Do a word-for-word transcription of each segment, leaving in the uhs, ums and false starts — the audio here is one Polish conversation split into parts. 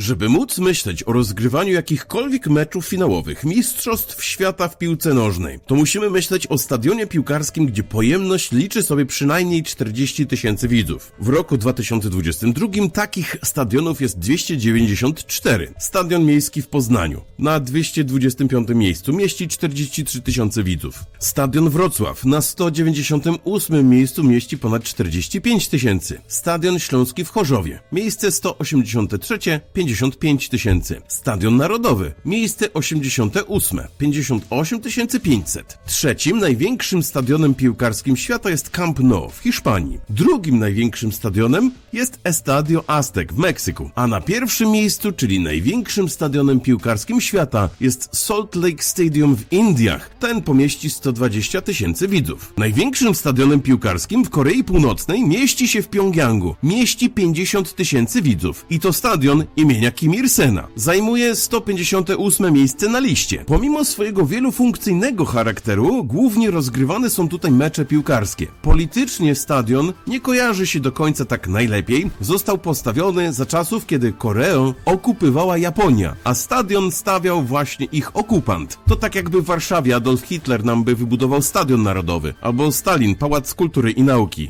Żeby móc myśleć o rozgrywaniu jakichkolwiek meczów finałowych Mistrzostw Świata w piłce nożnej, to musimy myśleć o stadionie piłkarskim, gdzie pojemność liczy sobie przynajmniej czterdzieści tysięcy widzów. W roku dwa tysiące dwudziestym drugim takich stadionów jest dwieście dziewięćdziesiąt cztery. Stadion miejski w Poznaniu na dwieście dwudziestym piątym miejscu mieści czterdzieści trzy tysiące widzów. Stadion Wrocław na sto dziewięćdziesiątym ósmym miejscu mieści ponad czterdzieści pięć tysięcy. Stadion Śląski w Chorzowie, miejsce sto osiemdziesiąte trzecie, pięćdziesiąt pięć tysięcy. Stadion Narodowy, miejsce osiemdziesiąte ósme, pięćdziesiąt osiem tysięcy pięćset. Trzecim największym stadionem piłkarskim świata jest Camp Nou w Hiszpanii. Drugim największym stadionem jest Estadio Aztec w Meksyku. A na pierwszym miejscu, czyli największym stadionem piłkarskim świata, jest Salt Lake Stadium w Indiach. Ten pomieści sto dwadzieścia tysięcy widzów. Największym stadionem piłkarskim w Korei Północnej mieści się w Pjongjangu. Mieści pięćdziesiąt tysięcy widzów. I to stadion imienia Kim Il-sena. Zajmuje sto pięćdziesiąte ósme miejsce na liście. Pomimo swojego wielofunkcyjnego charakteru, głównie rozgrywane są tutaj mecze piłkarskie. Politycznie stadion nie kojarzy się do końca tak najlepiej. Został postawiony za czasów, kiedy Koreę okupowała Japonia, a stadion stawiał właśnie ich okupant. To tak jakby w Warszawie Adolf Hitler nam by wybudował Stadion Narodowy, albo Stalin Pałac Kultury i Nauki.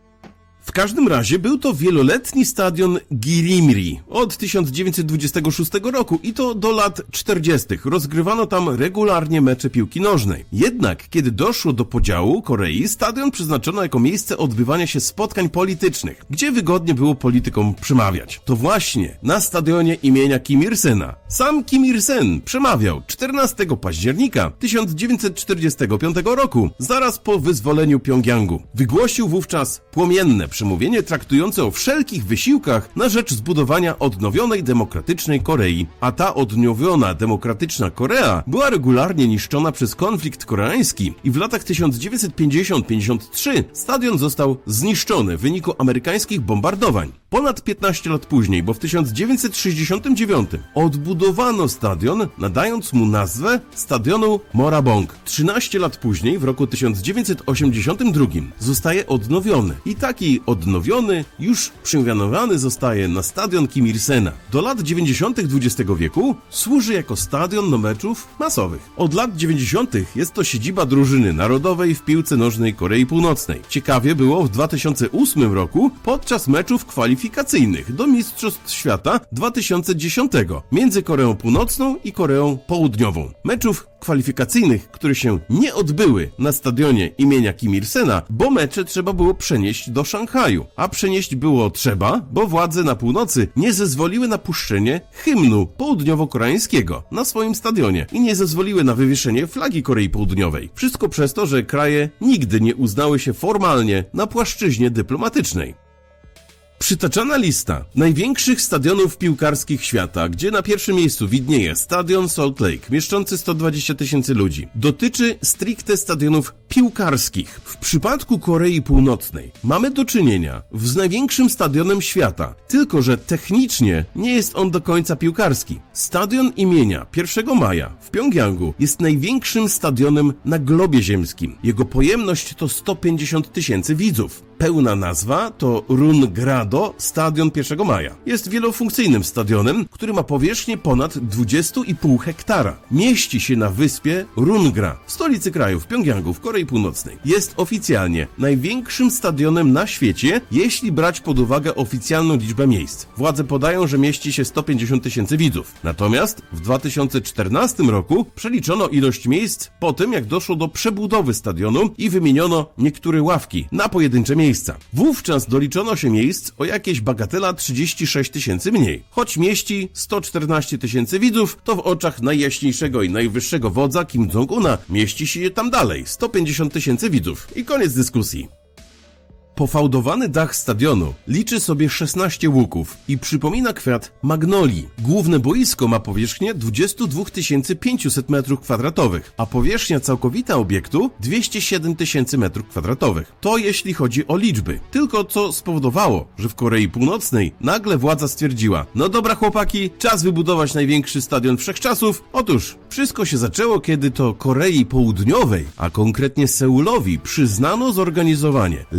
W każdym razie był to wieloletni stadion Girimri od tysiąc dziewięćset dwudziestego szóstego roku i to do lat czterdziestych. Rozgrywano tam regularnie mecze piłki nożnej. Jednak kiedy doszło do podziału Korei, stadion przeznaczono jako miejsce odbywania się spotkań politycznych, gdzie wygodnie było politykom przemawiać. To właśnie na stadionie imienia Kim Il-sena sam Kim Il-sen przemawiał czternastego października tysiąc dziewięćset czterdziestego piątego roku, zaraz po wyzwoleniu Pjongjangu. Wygłosił wówczas płomienne przemówienie traktujące o wszelkich wysiłkach na rzecz zbudowania odnowionej demokratycznej Korei, a ta odnowiona demokratyczna Korea była regularnie niszczona przez konflikt koreański i w latach tysiąc dziewięćset pięćdziesiątym do pięćdziesiątego trzeciego stadion został zniszczony w wyniku amerykańskich bombardowań. Ponad piętnaście lat później, bo w tysiąc dziewięćset sześćdziesiątym dziewiątym odbudowano stadion, nadając mu nazwę Stadionu Morabong. trzynaście lat później, w roku tysiąc dziewięćset osiemdziesiątym drugim, zostaje odnowiony i taki odnowiony już przymianowany zostaje na stadion Kim Il-sena. Do lat dziewięćdziesiątych dwudziestego wieku służy jako stadion do meczów masowych. Od lat dziewięćdziesiątych jest to siedziba drużyny narodowej w piłce nożnej Korei Północnej. Ciekawie było w dwa tysiące ósmym roku podczas meczów kwalifikacyjnych do Mistrzostw Świata dwa tysiące dziesiątego między Koreą Północną i Koreą Południową. Meczów kwalifikacyjnych, które się nie odbyły na stadionie imienia Kim Il-sena, bo mecze trzeba było przenieść do Szanghaju. A przenieść było trzeba, bo władze na północy nie zezwoliły na puszczenie hymnu południowo-koreańskiego na swoim stadionie i nie zezwoliły na wywieszenie flagi Korei Południowej. Wszystko przez to, że kraje nigdy nie uznały się formalnie na płaszczyźnie dyplomatycznej. Przytaczana lista największych stadionów piłkarskich świata, gdzie na pierwszym miejscu widnieje stadion Salt Lake, mieszczący sto dwadzieścia tysięcy ludzi, dotyczy stricte stadionów piłkarskich. W przypadku Korei Północnej mamy do czynienia z największym stadionem świata, tylko że technicznie nie jest on do końca piłkarski. Stadion imienia pierwszego maja w Pjongjangu jest największym stadionem na globie ziemskim. Jego pojemność to sto pięćdziesiąt tysięcy widzów. Pełna nazwa to Rungrado Stadion pierwszego maja. Jest wielofunkcyjnym stadionem, który ma powierzchnię ponad dwadzieścia i pół hektara. Mieści się na wyspie Rungra, w stolicy kraju, w Pjongjangu, w Korei Północnej. Jest oficjalnie największym stadionem na świecie, jeśli brać pod uwagę oficjalną liczbę miejsc. Władze podają, że mieści się sto pięćdziesiąt tysięcy widzów. Natomiast w dwa tysiące czternastym roku przeliczono ilość miejsc po tym, jak doszło do przebudowy stadionu i wymieniono niektóre ławki na pojedyncze miejsca. Miejsca. Wówczas doliczono się miejsc o jakieś bagatela trzydzieści sześć tysięcy mniej. Choć mieści sto czternaście tysięcy widzów, to w oczach najjaśniejszego i najwyższego wodza Kim Jong-una mieści się tam dalej sto pięćdziesiąt tysięcy widzów. I koniec dyskusji. Pofałdowany dach stadionu liczy sobie szesnaście łuków i przypomina kwiat magnolii. Główne boisko ma powierzchnię dwadzieścia dwa tysiące pięćset metrów kwadratowych, a powierzchnia całkowita obiektu dwieście siedem tysięcy metrów kwadratowych. To jeśli chodzi o liczby. Tylko co spowodowało, że w Korei Północnej nagle władza stwierdziła: no dobra chłopaki, czas wybudować największy stadion wszechczasów. Otóż wszystko się zaczęło, kiedy to Korei Południowej, a konkretnie Seulowi, przyznano zorganizowanie letnich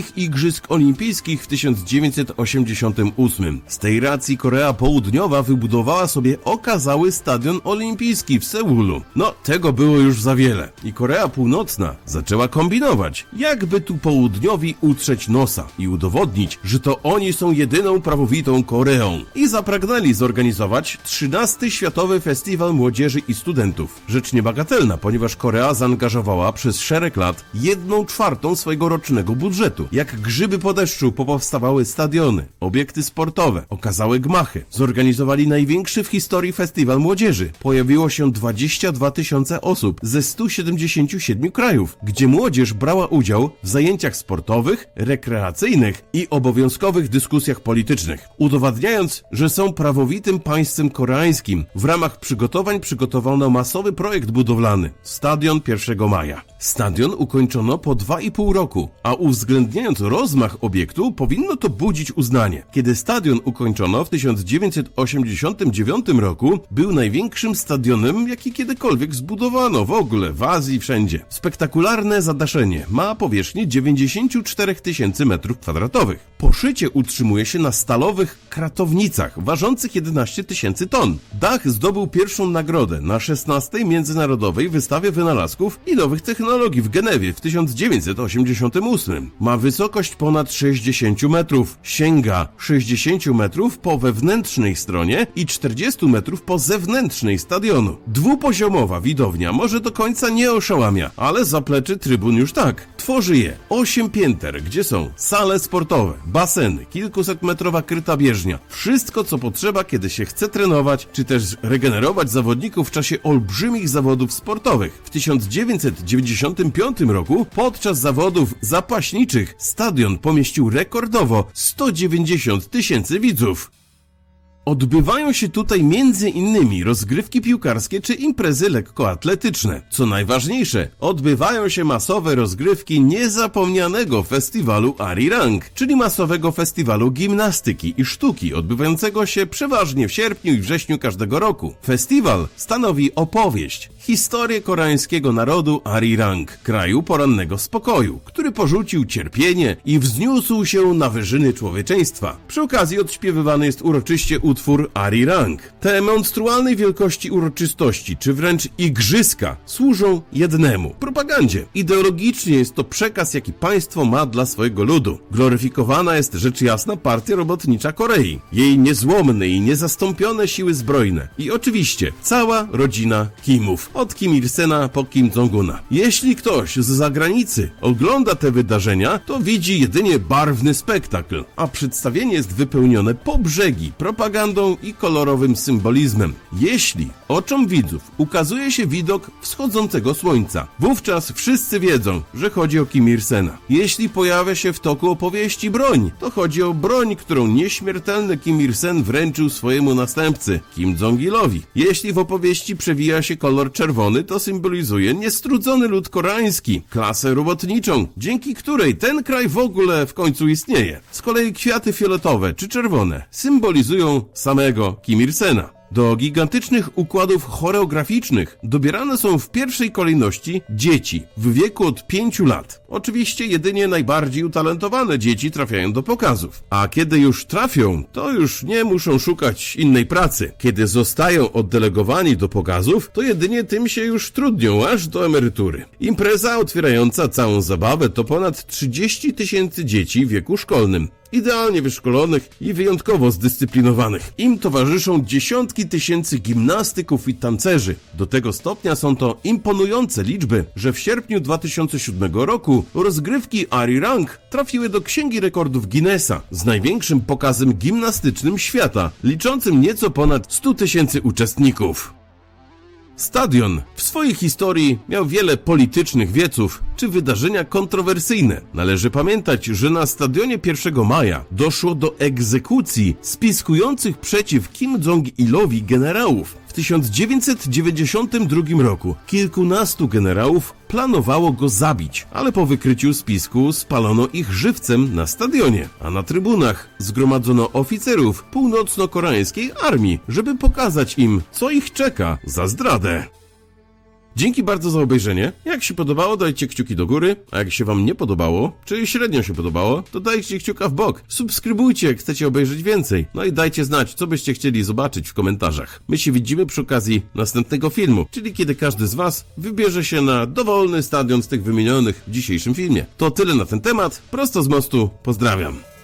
wielkich igrzysk olimpijskich w tysiąc dziewięćset osiemdziesiątym ósmym. Z tej racji Korea Południowa wybudowała sobie okazały stadion olimpijski w Seulu. No, tego było już za wiele i Korea Północna zaczęła kombinować, jakby tu południowi utrzeć nosa i udowodnić, że to oni są jedyną prawowitą Koreą. I zapragnęli zorganizować trzynasty Światowy Festiwal Młodzieży i Studentów. Rzecz niebagatelna, ponieważ Korea zaangażowała przez szereg lat jedną czwartą swojego rocznego budżetu. Jak grzyby po deszczu popowstawały stadiony, obiekty sportowe, okazałe gmachy. Zorganizowali największy w historii festiwal młodzieży. Pojawiło się dwadzieścia dwa tysiące osób ze stu siedemdziesięciu siedmiu krajów, gdzie młodzież brała udział w zajęciach sportowych, rekreacyjnych i obowiązkowych dyskusjach politycznych, udowadniając, że są prawowitym państwem koreańskim. W ramach przygotowań przygotowano masowy projekt budowlany – Stadion pierwszego maja. Stadion ukończono po dwa i pół roku, a uwzględniając rozmach obiektu, powinno to budzić uznanie. Kiedy stadion ukończono w tysiąc dziewięćset osiemdziesiątym dziewiątym roku, był największym stadionem, jaki kiedykolwiek zbudowano w ogóle w Azji wszędzie. Spektakularne zadaszenie ma powierzchnię dziewięćdziesiąt cztery tysiące metrów kwadratowych. Poszycie utrzymuje się na stalowych kratownicach ważących jedenaście tysięcy ton. Dach zdobył pierwszą nagrodę na szesnastej Międzynarodowej Wystawie Wynalazków i Nowych Technologii w Genewie w tysiąc dziewięćset osiemdziesiątym ósmym. Ma wysokość ponad sześćdziesiąt metrów, sięga sześćdziesiąt metrów po wewnętrznej stronie i czterdzieści metrów po zewnętrznej stadionu. Dwupoziomowa widownia może do końca nie oszałamia, ale zapleczy trybun już tak. Tworzy je osiem pięter, gdzie są sale sportowe, baseny, kilkusetmetrowa kryta bieżnia. Wszystko, co potrzeba, kiedy się chce trenować, czy też regenerować zawodników w czasie olbrzymich zawodów sportowych. W tysiąc dziewięćset dziewięćdziesiątym piątym roku podczas zawodów zapaśniczych stadion pomieścił rekordowo sto dziewięćdziesiąt tysięcy widzów. Odbywają się tutaj między innymi rozgrywki piłkarskie czy imprezy lekkoatletyczne. Co najważniejsze, odbywają się masowe rozgrywki niezapomnianego festiwalu Arirang, czyli masowego festiwalu gimnastyki i sztuki, odbywającego się przeważnie w sierpniu i wrześniu każdego roku. Festiwal stanowi opowieść, historię koreańskiego narodu Arirang, kraju porannego spokoju, który porzucił cierpienie i wzniósł się na wyżyny człowieczeństwa. Przy okazji odśpiewywany jest uroczyście utwór Arirang. Te monstrualnej wielkości uroczystości, czy wręcz igrzyska, służą jednemu – propagandzie. Ideologicznie jest to przekaz, jaki państwo ma dla swojego ludu. Gloryfikowana jest rzecz jasna Partia Robotnicza Korei, jej niezłomne i niezastąpione siły zbrojne i oczywiście cała rodzina Kimów, od Kim Il-sena po Kim Jong-una. Jeśli ktoś z zagranicy ogląda te wydarzenia, to widzi jedynie barwny spektakl, a przedstawienie jest wypełnione po brzegi propagandą i kolorowym symbolizmem. Jeśli oczom widzów ukazuje się widok wschodzącego słońca, wówczas wszyscy wiedzą, że chodzi o Kim Il-sena. Jeśli pojawia się w toku opowieści broń, to chodzi o broń, którą nieśmiertelny Kim Il-sen wręczył swojemu następcy, Kim Jong-ilowi. Jeśli w opowieści przewija się kolor czerwony, to symbolizuje niestrudzony lud koreański, klasę robotniczą, dzięki której ten kraj w ogóle w końcu istnieje. Z kolei kwiaty fioletowe czy czerwone symbolizują samego Kim Il-sena. Do gigantycznych układów choreograficznych dobierane są w pierwszej kolejności dzieci w wieku od pięciu lat. Oczywiście jedynie najbardziej utalentowane dzieci trafiają do pokazów, a kiedy już trafią, to już nie muszą szukać innej pracy. Kiedy zostają oddelegowani do pokazów, to jedynie tym się już trudnią aż do emerytury. Impreza otwierająca całą zabawę to ponad trzydzieści tysięcy dzieci w wieku szkolnym, idealnie wyszkolonych i wyjątkowo zdyscyplinowanych. Im towarzyszą dziesiątki tysięcy gimnastyków i tancerzy. Do tego stopnia są to imponujące liczby, że w sierpniu dwa tysiące siódmego roku rozgrywki Arirang trafiły do Księgi Rekordów Guinnessa z największym pokazem gimnastycznym świata, liczącym nieco ponad stu tysięcy uczestników. Stadion w swojej historii miał wiele politycznych wieców czy wydarzenia kontrowersyjne. Należy pamiętać, że na stadionie pierwszego maja doszło do egzekucji spiskujących przeciw Kim Jong-ilowi generałów. W tysiąc dziewięćset dziewięćdziesiątym drugim roku kilkunastu generałów planowało go zabić, ale po wykryciu spisku spalono ich żywcem na stadionie, a na trybunach zgromadzono oficerów północno-koreańskiej armii, żeby pokazać im, co ich czeka za zdradę. Dzięki bardzo za obejrzenie. Jak się podobało, dajcie kciuki do góry, a jak się wam nie podobało, czyli średnio się podobało, to dajcie kciuka w bok. Subskrybujcie, jak chcecie obejrzeć więcej. No i dajcie znać, co byście chcieli zobaczyć w komentarzach. My się widzimy przy okazji następnego filmu, czyli kiedy każdy z was wybierze się na dowolny stadion z tych wymienionych w dzisiejszym filmie. To tyle na ten temat. Prosto z mostu. Pozdrawiam.